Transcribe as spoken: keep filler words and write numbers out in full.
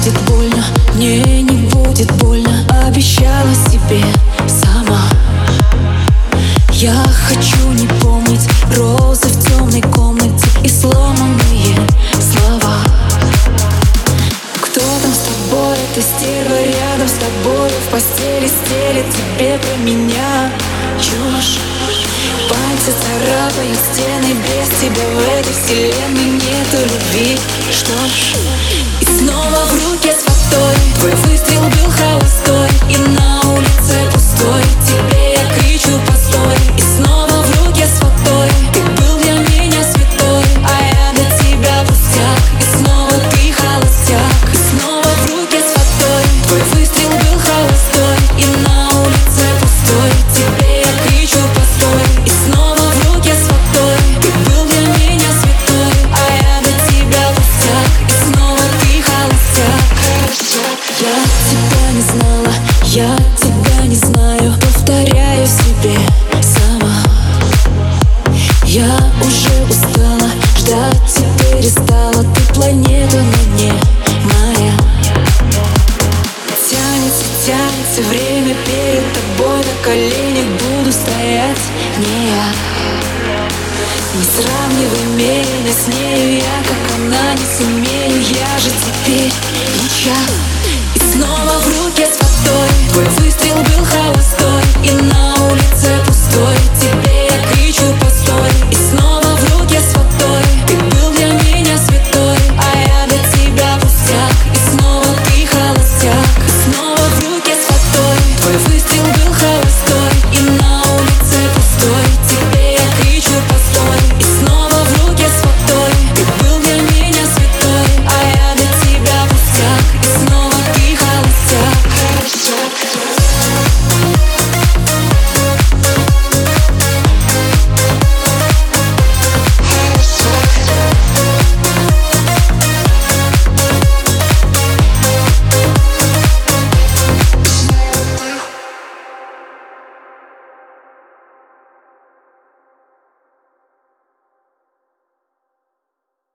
будет больно, мне не будет больно. Обещала себе сама. Я хочу не помнить розы в темной комнате и сломанные слова. Кто там с тобой? Эта стерва рядом с тобой, в постели стелит тебе про меня чушь. Пальцы царапают стены, без тебя в этой вселенной нету любви. Что ж, и снова в руке с водой, твой выстрел был холостой, и на улице пустой, тебе я кричу постой. И снова в руке с водой, ты был для меня святой, а я для тебя пустяк. И снова ты холостяк. И снова в руке с водой, твой выстрел был холостой, и на улице пустой, тебе я кричу постой. И снова в руке с водой, ты был для меня святой, а я для тебя пустяк. И снова ты холостяк. Я тебя не знала, я тебя не знаю, повторяю себе сама. Я уже устала, ждать теперь перестала, ты планета на дне моя. Тянется, тянется время перед тобой, на коленях буду стоять не я. Не сравнивай меня с нею, я как она не сумею, я же теперь ничья.